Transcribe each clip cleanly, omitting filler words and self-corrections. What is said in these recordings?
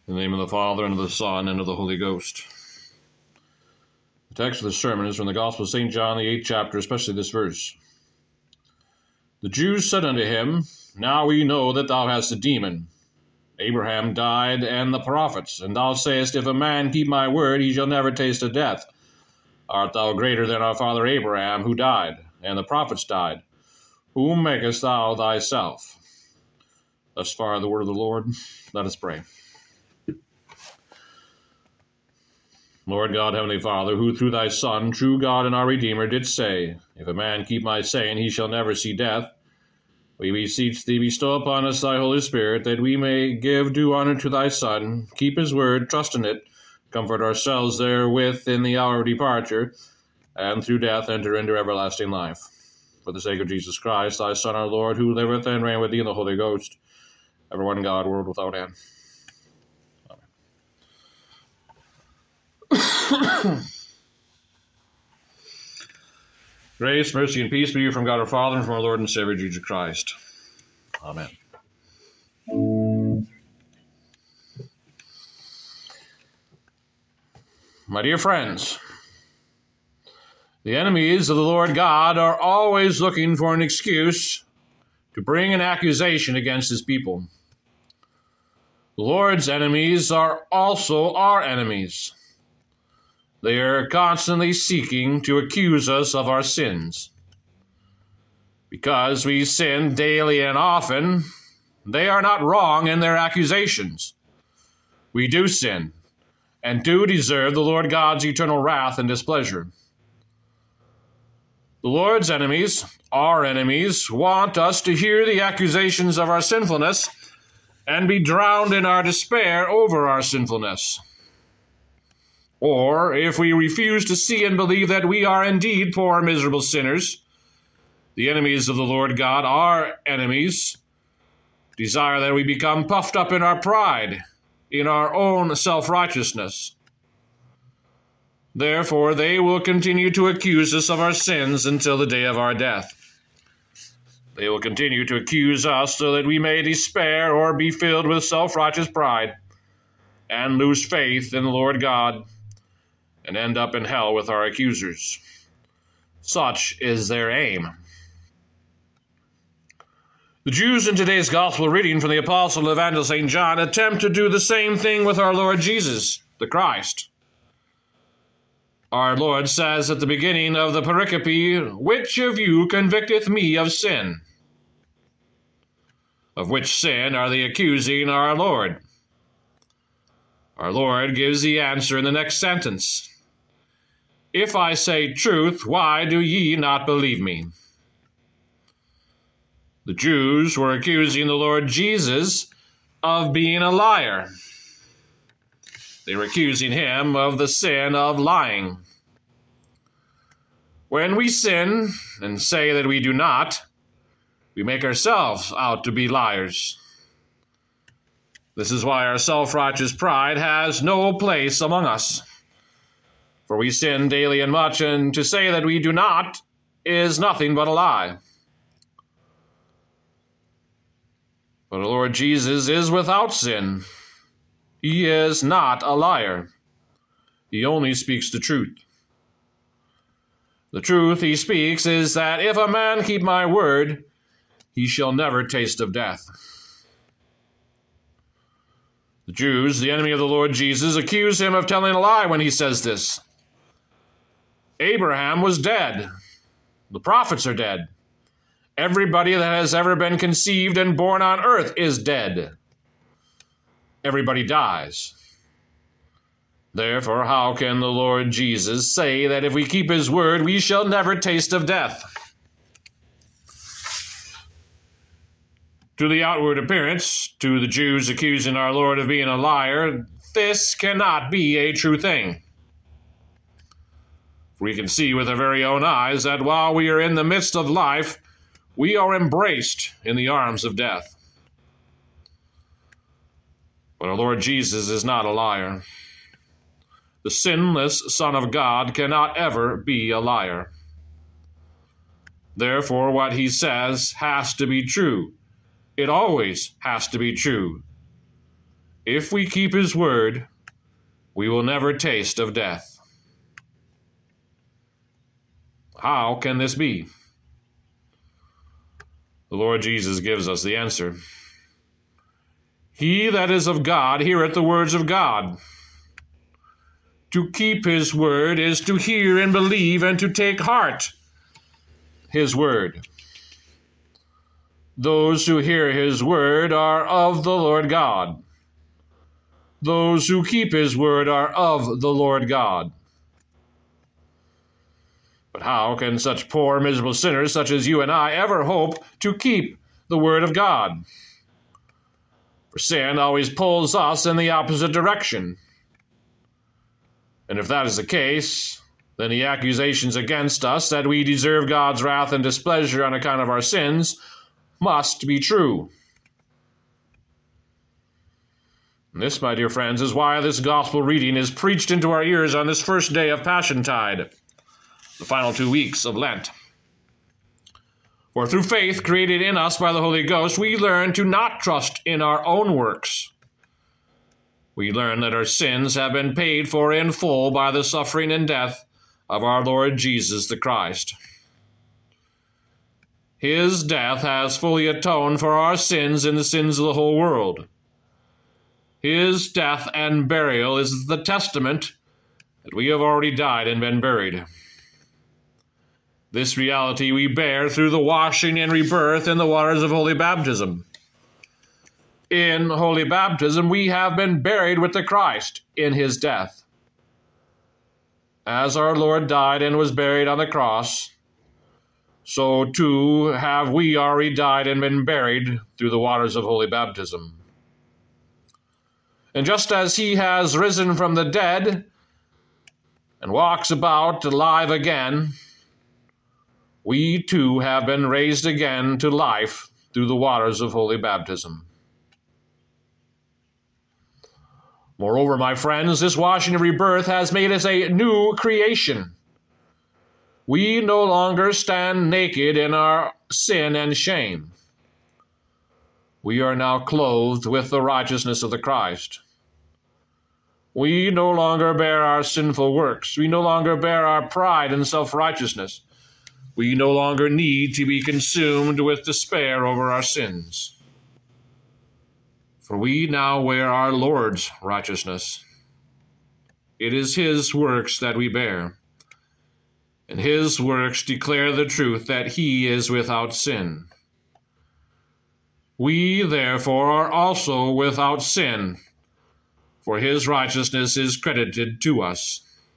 In the name of the Father, and of the Son, and of the Holy Ghost. The text of the sermon is from the Gospel of St. John, the 8th chapter, especially this verse. The Jews said unto him, Now we know that thou hast a demon. Abraham died, and the prophets, and thou sayest, If a man keep my word, he shall never taste of death. Art thou greater than our father Abraham, who died, and the prophets died? Whom makest thou thyself? Thus far the word of the Lord. Let us pray. Lord God, Heavenly Father, who through thy Son, true God and our Redeemer, didst say, If a man keep my saying, he shall never see death, we beseech thee, bestow upon us thy Holy Spirit, that we may give due honor to thy Son, keep his word, trust in it, comfort ourselves therewith in the hour of departure, and through death enter into everlasting life. For the sake of Jesus Christ, thy Son, our Lord, who liveth and reigneth with thee in the Holy Ghost, ever one God, world without end. Grace, mercy, and peace be you from God our Father and from our Lord and Savior Jesus Christ. Amen. My dear friends, the enemies of the Lord God are always looking for an excuse to bring an accusation against his people. The Lord's enemies are also our enemies. They are constantly seeking to accuse us of our sins. Because we sin daily and often, they are not wrong in their accusations. We do sin, and do deserve the Lord God's eternal wrath and displeasure. The Lord's enemies, our enemies, want us to hear the accusations of our sinfulness and be drowned in our despair over our sinfulness. Or, if we refuse to see and believe that we are indeed poor, miserable sinners, the enemies of the Lord God, our enemies, desire that we become puffed up in our pride, in our own self-righteousness. Therefore, they will continue to accuse us of our sins until the day of our death. They will continue to accuse us so that we may despair or be filled with self-righteous pride and lose faith in the Lord God and end up in hell with our accusers. Such is their aim. The Jews in today's gospel reading from the Apostle and Evangelist St. John attempt to do the same thing with our Lord Jesus, the Christ. Our Lord says at the beginning of the pericope, Which of you convicteth me of sin? Of which sin are they accusing our Lord? Our Lord gives the answer in the next sentence. If I say truth, why do ye not believe me? The Jews were accusing the Lord Jesus of being a liar. They were accusing him of the sin of lying. When we sin and say that we do not, we make ourselves out to be liars. This is why our self-righteous pride has no place among us. For we sin daily and much, and to say that we do not is nothing but a lie. But the Lord Jesus is without sin. He is not a liar. He only speaks the truth. The truth he speaks is that if a man keep my word, he shall never taste of death. The Jews, the enemy of the Lord Jesus, accuse him of telling a lie when he says this. Abraham was dead. The prophets are dead. Everybody that has ever been conceived and born on earth is dead. Everybody dies. Therefore, how can the Lord Jesus say that if we keep his word, we shall never taste of death? To the outward appearance, to the Jews accusing our Lord of being a liar, this cannot be a true thing. We can see with our very own eyes that while we are in the midst of life, we are embraced in the arms of death. But our Lord Jesus is not a liar. The sinless Son of God cannot ever be a liar. Therefore, what he says has to be true. It always has to be true. If we keep his word, we will never taste of death. How can this be? The Lord Jesus gives us the answer. He that is of God heareth the words of God. To keep his word is to hear and believe and to take heart his word. Those who hear his word are of the Lord God. Those who keep his word are of the Lord God. But how can such poor, miserable sinners such as you and I ever hope to keep the word of God? For sin always pulls us in the opposite direction. And if that is the case, then the accusations against us that we deserve God's wrath and displeasure on account of our sins must be true. And this, my dear friends, is why this gospel reading is preached into our ears on this first day of Passiontide, the final 2 weeks of Lent. For through faith created in us by the Holy Ghost, we learn to not trust in our own works. We learn that our sins have been paid for in full by the suffering and death of our Lord Jesus the Christ. His death has fully atoned for our sins and the sins of the whole world. His death and burial is the testament that we have already died and been buried. This reality we bear through the washing and rebirth in the waters of holy baptism. In holy baptism, we have been buried with the Christ in his death. As our Lord died and was buried on the cross, so too have we already died and been buried through the waters of holy baptism. And just as he has risen from the dead and walks about alive again, we too have been raised again to life through the waters of holy baptism. Moreover, my friends, this washing of rebirth has made us a new creation. We no longer stand naked in our sin and shame. We are now clothed with the righteousness of the Christ. We no longer bear our sinful works. We no longer bear our pride and self-righteousness. We no longer need to be consumed with despair over our sins. For we now wear our Lord's righteousness. It is his works that we bear, and his works declare the truth that he is without sin. We, therefore, are also without sin, for his righteousness is credited to us.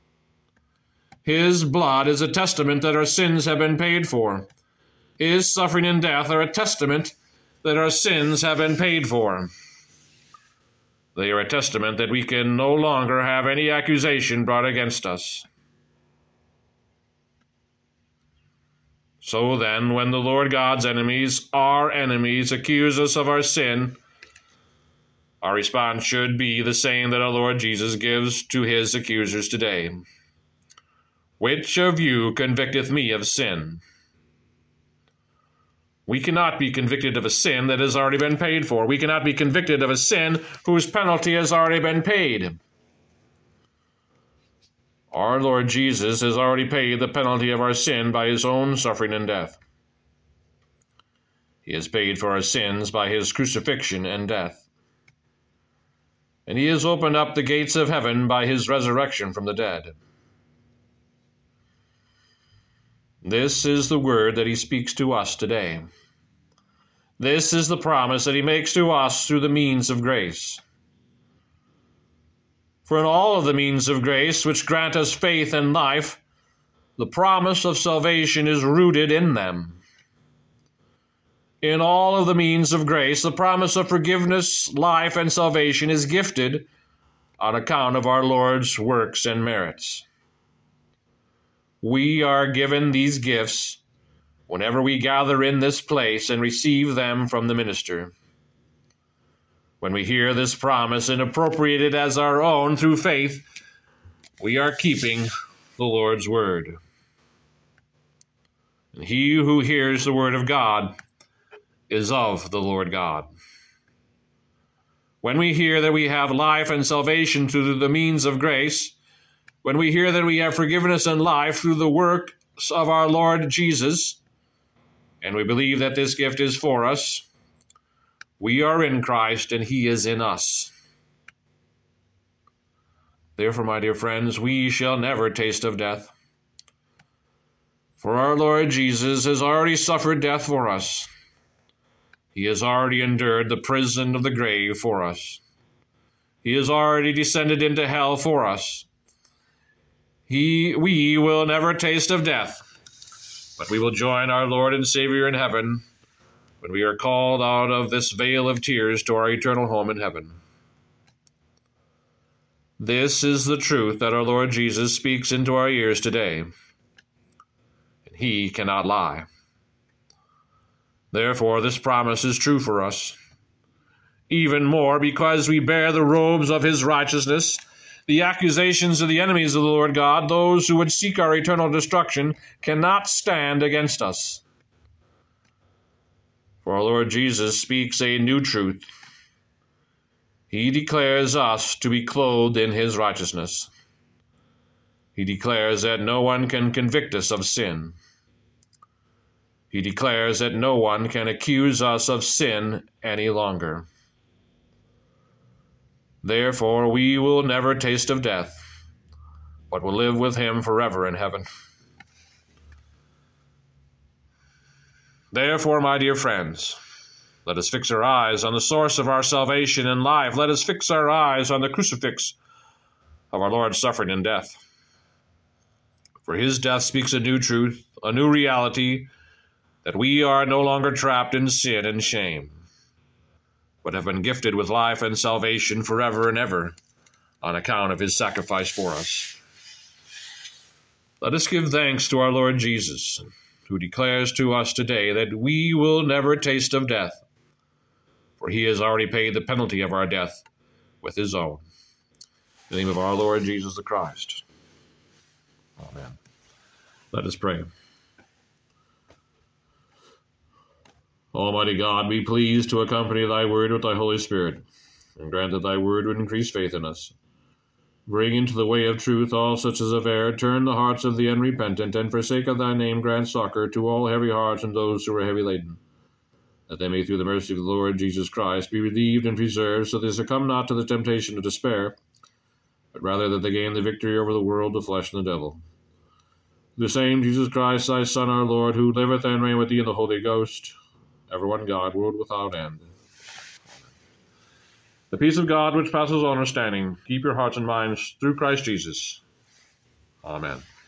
His blood is a testament that our sins have been paid for. His suffering and death are a testament that our sins have been paid for. They are a testament that we can no longer have any accusation brought against us. So then, when the Lord God's enemies, our enemies, accuse us of our sin, our response should be the same that our Lord Jesus gives to his accusers today. Which of you convicteth me of sin? We cannot be convicted of a sin that has already been paid for. We cannot be convicted of a sin whose penalty has already been paid. Our Lord Jesus has already paid the penalty of our sin by his own suffering and death. He has paid for our sins by his crucifixion and death. And he has opened up the gates of heaven by his resurrection from the dead. This is the word that he speaks to us today. This is the promise that he makes to us through the means of grace. For in all of the means of grace which grant us faith and life, the promise of salvation is rooted in them. In all of the means of grace, the promise of forgiveness, life, and salvation is gifted on account of our Lord's works and merits. We are given these gifts whenever we gather in this place and receive them from the minister. When we hear this promise and appropriate it as our own through faith, we are keeping the Lord's word. And he who hears the word of God is of the Lord God. When we hear that we have life and salvation through the means of grace, when we hear that we have forgiveness and life through the works of our Lord Jesus, and we believe that this gift is for us, we are in Christ and he is in us. Therefore, my dear friends, we shall never taste of death. For our Lord Jesus has already suffered death for us. He has already endured the prison of the grave for us. He has already descended into hell for us. We will never taste of death, but we will join our Lord and Savior in heaven when we are called out of this vale of tears to our eternal home in heaven. This is the truth that our Lord Jesus speaks into our ears today, and he cannot lie. Therefore, this promise is true for us, even more because we bear the robes of his righteousness. The accusations of the enemies of the Lord God, those who would seek our eternal destruction, cannot stand against us. For our Lord Jesus speaks a new truth. He declares us to be clothed in his righteousness. He declares that no one can convict us of sin. He declares that no one can accuse us of sin any longer. Therefore, we will never taste of death, but will live with him forever in heaven. Therefore, my dear friends, let us fix our eyes on the source of our salvation and life. Let us fix our eyes on the crucifix of our Lord's suffering and death. For his death speaks a new truth, a new reality, that we are no longer trapped in sin and shame, but have been gifted with life and salvation forever and ever on account of his sacrifice for us. Let us give thanks to our Lord Jesus, who declares to us today that we will never taste of death, for he has already paid the penalty of our death with his own. In the name of our Lord Jesus the Christ. Amen. Let us pray. Almighty God, be pleased to accompany thy word with thy Holy Spirit, and grant that thy word would increase faith in us. Bring into the way of truth all such as have erred, turn the hearts of the unrepentant, and for sake of thy name grant succor to all heavy hearts and those who are heavy laden, that they may through the mercy of the Lord Jesus Christ be relieved and preserved, so they succumb not to the temptation of despair, but rather that they gain the victory over the world, the flesh, and the devil. The same Jesus Christ, thy Son, our Lord, who liveth and reigneth with thee in the Holy Ghost, ever one God, world without end. The peace of God, which passes all understanding, keep your hearts and minds through Christ Jesus. Amen.